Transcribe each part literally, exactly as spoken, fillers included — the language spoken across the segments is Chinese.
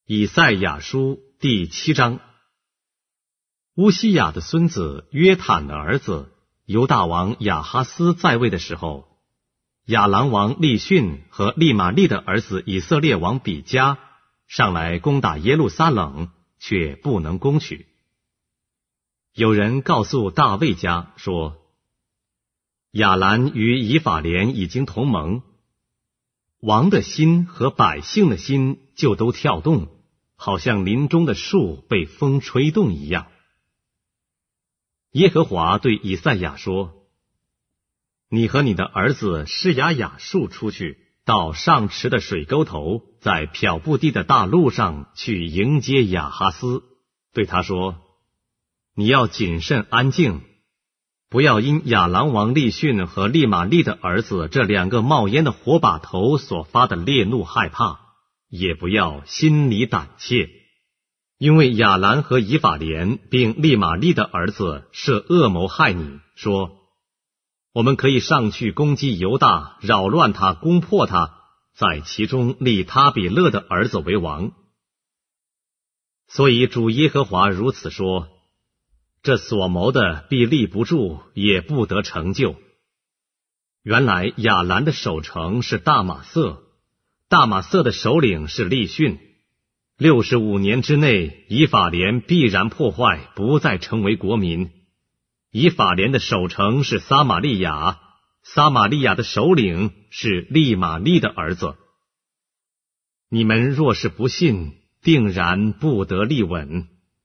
以赛亚书第七章。乌西雅的孙子约坦的儿子犹大王亚哈斯在位的时候，亚兰王利逊和利玛利的儿子以色列王比加上来攻打耶路撒冷，却不能攻取。有人告诉大卫家说，亚兰与以法莲已经同盟，王的心和百姓的心就都跳动，好像林中的树被风吹动一样。耶和华对以赛亚说，你和你的儿子施雅雅述出去，到上池的水沟头，在漂布地的大路上去迎接亚哈斯，对他说，你要谨慎安静，不要因亚兰王利逊和利玛利的儿子这两个冒烟的火把头所发的烈怒害怕，也不要心里胆怯，因为亚兰和以法莲并利玛利的儿子设恶谋害你，说，我们可以上去攻击犹大，扰乱他，攻破他，在其中立他比勒的儿子为王。所以主耶和华如此说，这所谋的必立不住，也不得成就。原来亚兰的守城是大马色，大马色的首领是利逊。六十五年之内，以法莲必然破坏，不再成为国民。以法莲的守城是撒玛利亚，撒玛利亚的首领是利玛利的儿子。你们若是不信，定然不得立稳。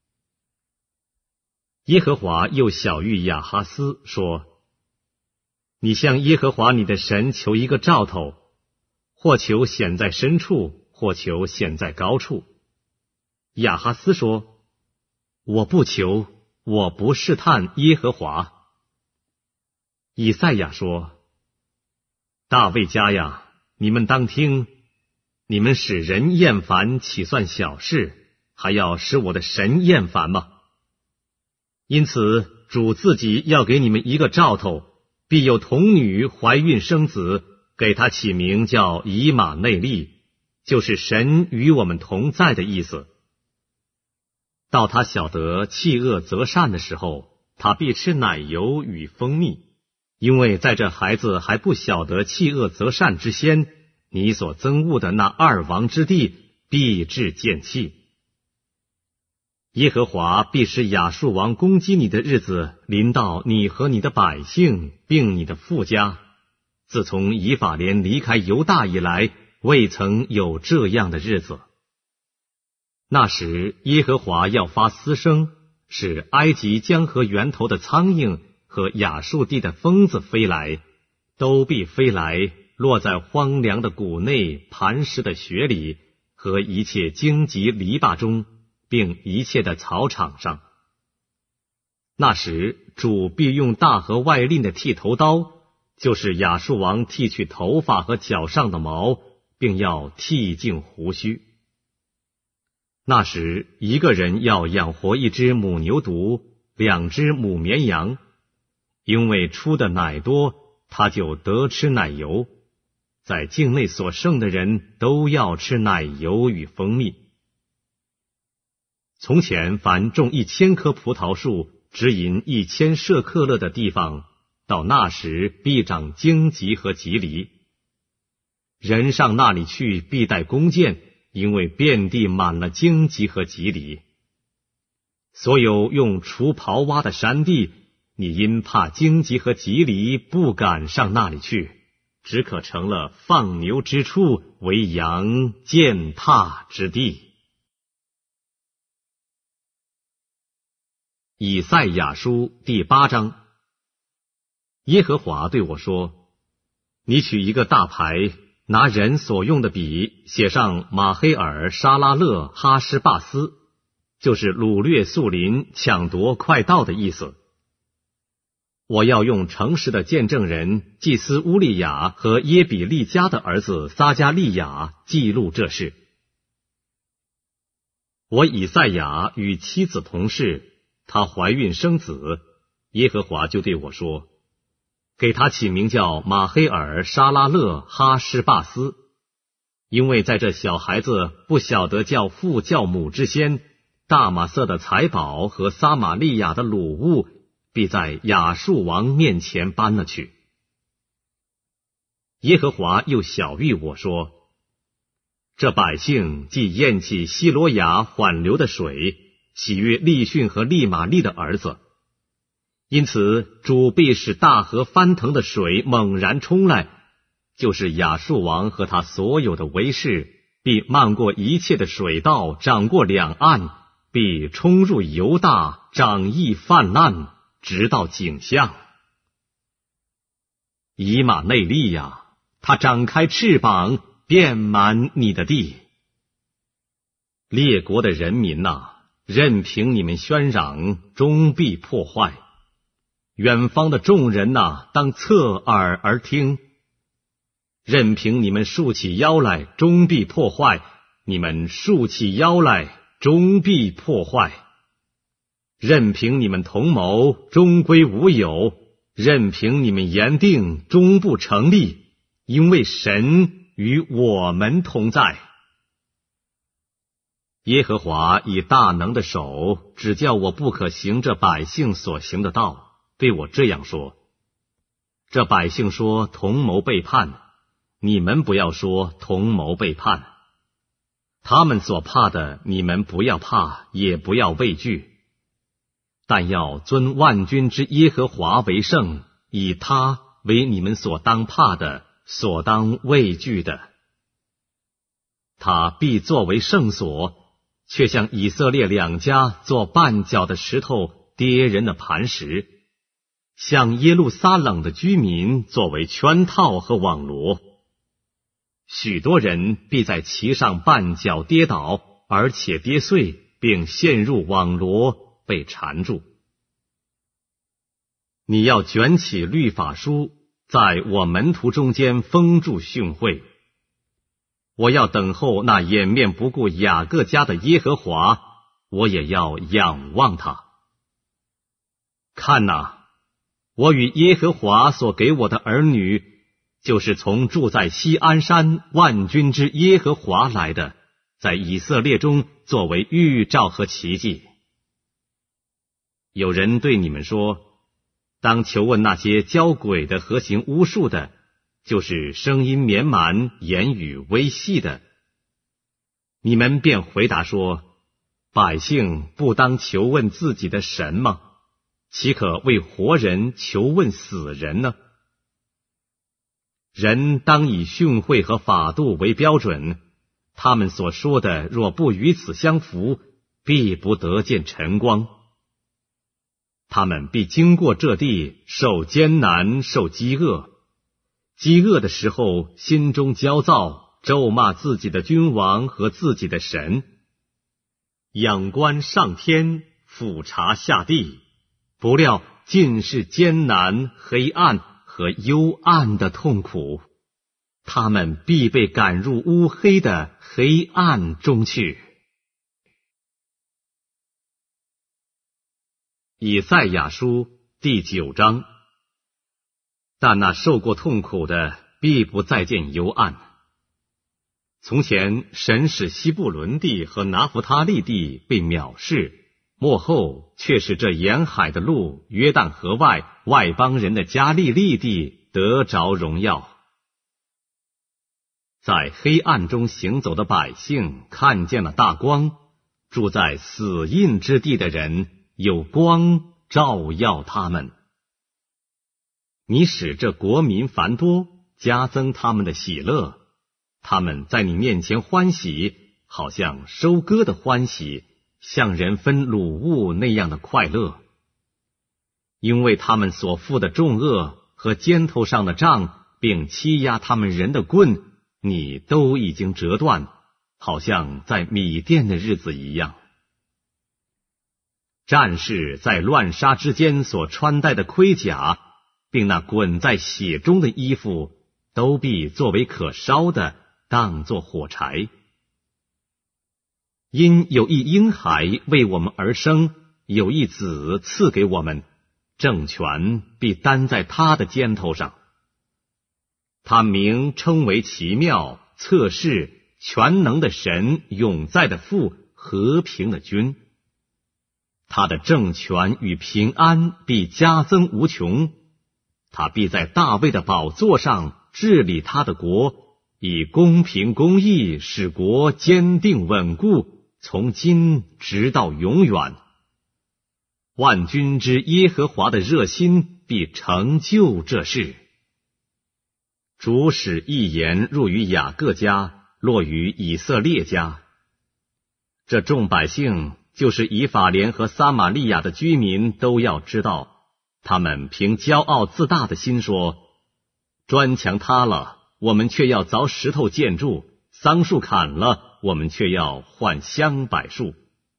耶和华又晓谕亚哈斯说，你向耶和华你的神求一个兆头，或求显在深处，或求显在高处。亚哈斯说，我不求，我不试探耶和华。以赛亚说，大卫家呀，你们当听，你们使人厌烦岂算小事，还要使我的神厌烦吗？因此主自己要给你们一个兆头，必有童女怀孕生子，给他起名叫以马内利，就是神与我们同在的意思。到他晓得弃恶择善的时候，他必吃奶油与蜂蜜，因为在这孩子还不晓得弃恶择善之先，你所憎恶的那二王之地必至见弃。耶和华必使亚述王攻击你的日子临到你和你的百姓，并你的父家。自从以法莲离开犹大以来，未曾有这样的日子。那时耶和华要发嘶声，使埃及江河源头的苍蝇和亚述地的蜂子飞来，都必飞来，落在荒凉的谷内、磐石的穴里和一切荆棘篱笆中，并一切的草场上。那时主必用大河外令的剃头刀，就是亚述王剃去头发和脚上的毛，并要剃净胡须。那时一个人要养活一只母牛犊，两只母绵羊，因为出的奶多，他就得吃奶油。在境内所剩的人都要吃奶油与蜂蜜。从前凡种一千棵葡萄树，只引一千舍客勒的地方，到那时必长荆棘和棘藜。人上那里去，必带弓箭，因为遍地满了荆棘和棘藜。所有用锄刨挖的山地，你因怕荆棘和棘藜，不敢上那里去，只可成了放牛之处，为羊践踏之地。以赛亚书第八章。耶和华对我说，你取一个大牌，拿人所用的笔，写上马黑尔、沙拉勒、哈施巴斯，就是掳掠速林、抢夺快道的意思。我要用诚实的见证人祭司乌利亚和耶比利家的儿子撒加利亚记录这事。我以赛亚与妻子同事，她怀孕生子，耶和华就对我说，给他起名叫马黑尔、沙拉勒、哈施巴斯， 因为在这小孩子不晓得叫父叫母之先，大马色的财宝和撒玛利亚的掳物必在亚述王面前搬了去。耶和华又晓谕我说，这百姓既厌弃希罗亚缓流的水，喜悦利逊和利玛利的儿子，因此主必使大河翻腾的水猛然冲来，就是亚述王和他所有的威势，必漫过一切的水道，涨过两岸，必冲入犹大，长溢泛滥，直到景象。以马内利呀，他展开翅膀，遍满你的地。列国的人民哪，任凭你们喧嚷，终必破坏。远方的众人哪，当侧耳而听。任凭你们竖起腰来，终必破坏；你们竖起腰来，终必破坏。任凭你们同谋，终归无有；任凭你们言定，终不成立，因为神与我们同在。耶和华以大能的手指教我不可行这百姓所行的道，对我这样说：这百姓说同谋背叛，你们不要说同谋背叛。他们所怕的，你们不要怕，也不要畏惧，但要尊万军之耶和华为圣，以他为你们所当怕的，所当畏惧的。他必作为圣所，却像以色列两家做绊脚的石头，跌人的磐石，像耶路撒冷的居民作为圈套和网罗。许多人必在其上绊脚跌倒，而且跌碎，并陷入网罗，被缠住。你要卷起律法书，在我门徒中间封住训诲。我要等候那掩面不顾雅各家的耶和华，我也要仰望他。看哪，我与耶和华所给我的儿女，就是从住在锡安山万军之耶和华来的，在以色列中作为预兆和奇迹。有人对你们说，当求问那些教鬼的和行巫术的，就是声音绵蛮，言语微细的。你们便回答说，百姓不当求问自己的神吗？岂可为活人求问死人呢？人当以训诲和法度为标准，他们所说的若不与此相符，必不得见晨光。他们必经过这地，受艰难，受饥饿。饥饿的时候，心中焦躁，咒骂自己的君王和自己的神。仰观上天，俯察下地，不料尽是艰难、黑暗和幽暗的痛苦，他们必被赶入乌黑的黑暗中去。以赛亚书第九章。但那受过痛苦的，必不再见幽暗。从前神使西布伦地和拿弗他利地被藐视，末后却是这沿海的路，约旦河外外邦人的加利利地得着荣耀。在黑暗中行走的百姓看见了大光，住在死荫之地的人有光照耀他们。你使这国民繁多，加增他们的喜乐，他们在你面前欢喜，好像收割的欢喜，像人分掳物那样的快乐。因为他们所负的重恶和肩头上的杖，并欺压他们人的棍，你都已经折断，好像在米甸的日子一样。战士在乱杀之间所穿戴的盔甲，并那滚在血中的衣服，都必作为可烧的，当作火柴。因有一婴孩为我们而生，有一子赐给我们，政权必担在他的肩头上。他名称为奇妙、策士、 全能的神，永在的父，和平的君。他的政权与平安必加增无穷，他必在大卫的宝座上治理他的国，以公平公义使国坚定稳固，从今直到永远。万军之耶和华的热心必成就这事。主使一言入于雅各家，落于以色列家。这众百姓，就是以法莲和撒玛利亚的居民，都要知道，他们凭骄傲自大的心说，砖墙塌了，我们却要凿石头建筑；桑树砍了，我们却要换香柏树。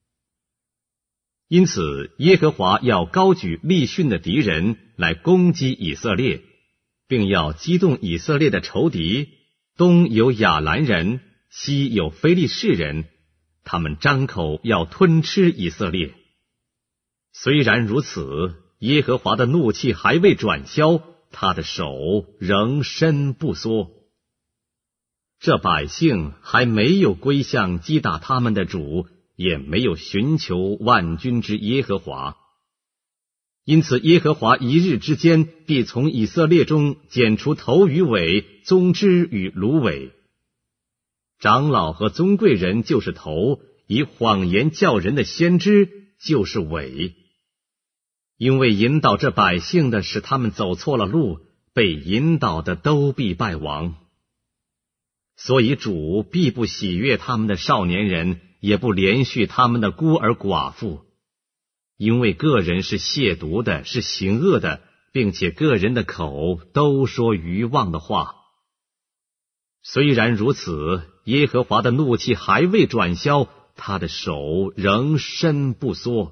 因此，耶和华要高举利逊的敌人来攻击以色列，并要激动以色列的仇敌。东有亚兰人，西有非利士人，他们张口要吞吃以色列。虽然如此，耶和华的怒气还未转消，他的手仍伸不缩。这百姓还没有归向击打他们的主，也没有寻求万军之耶和华。因此耶和华一日之间必从以色列中剪除头与尾，宗枝与芦苇。长老和尊贵人就是头，以谎言叫人的先知就是尾。因为引导这百姓的使他们走错了路，被引导的都必败亡。所以主必不喜悦他们的少年人，也不怜恤他们的孤儿寡妇。因为个人是亵渎的，是行恶的，并且个人的口都说愚妄的话。虽然如此，耶和华的怒气还未转消，他的手仍伸不缩。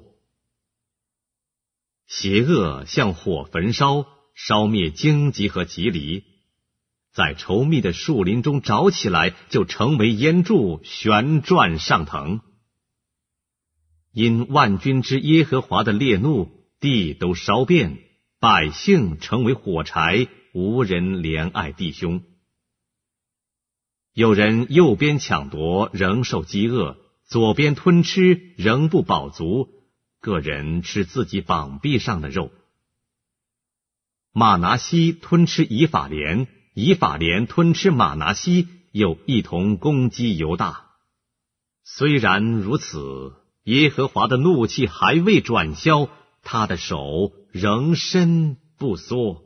邪恶像火焚烧，烧灭荆棘和棘藜，在稠密的树林中着起来，就成为烟柱，旋转上腾。因万军之耶和华的烈怒，地都烧遍，百姓成为火柴，无人怜爱弟兄。有人右边抢夺，仍受饥饿；左边吞吃，仍不饱足。个人吃自己膀臂上的肉。马拿西吞吃以法莲，以法莲吞吃马拿西，又一同攻击犹大。虽然如此，耶和华的怒气还未转消，他的手仍伸不缩。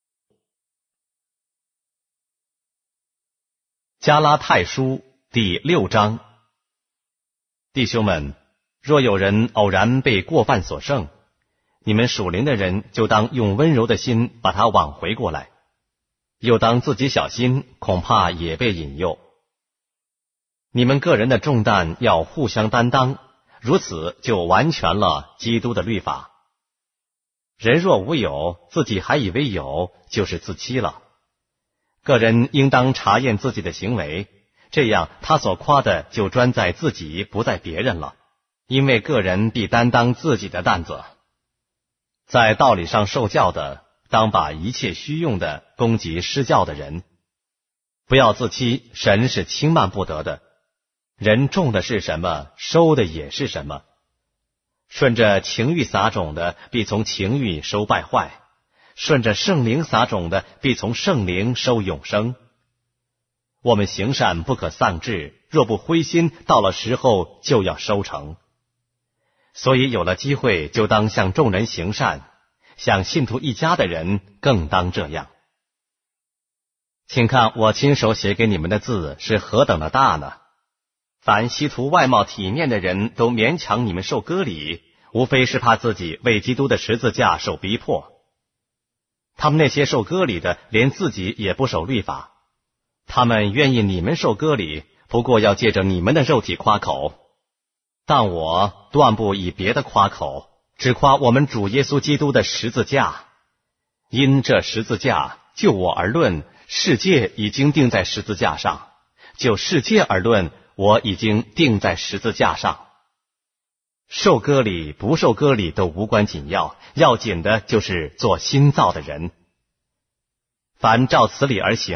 加拉太书第六章。弟兄们，若有人偶然被过犯所胜，你们属灵的人就当用温柔的心把他挽回过来，又当自己小心，恐怕也被引诱。你们个人的重担要互相担当，如此就完全了基督的律法。人若无有，自己还以为有，就是自欺了。个人应当查验自己的行为，这样他所夸的就专在自己，不在别人了。因为个人必担当自己的担子。在道理上受教的，当把一切虚用的攻击施教的人。不要自欺，神是轻慢不得的。人种的是什么，收的也是什么。顺着情欲撒种的，必从情欲收败坏；顺着圣灵撒种的，必从圣灵收永生。我们行善不可丧志，若不灰心，到了时候就要收成。所以有了机会，就当向众人行善，向信徒一家的人更当这样。请看我亲手写给你们的字是何等的大呢？凡希图外貌体面的人都勉强你们受割礼，无非是怕自己为基督的十字架受逼迫。他们那些受割礼的，连自己也不守律法，他们愿意你们受割礼，不过要借着你们的肉体夸口。但我断不以别的夸口，只夸我们主耶稣基督的十字架。因这十字架，就我而论，世界已经钉在十字架上；就世界而论，我已经钉在十字架上。受割礼不受割礼都无关紧要，要紧的就是做新造的人。凡照此理而行的，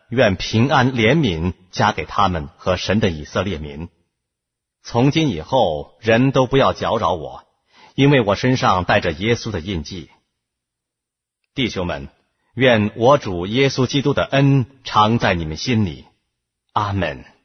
愿平安怜悯加给他们和神的以色列民。从今以后，人都不要搅扰我，因为我身上带着耶稣的印记。弟兄们，愿我主耶稣基督的恩常在你们心里。阿们。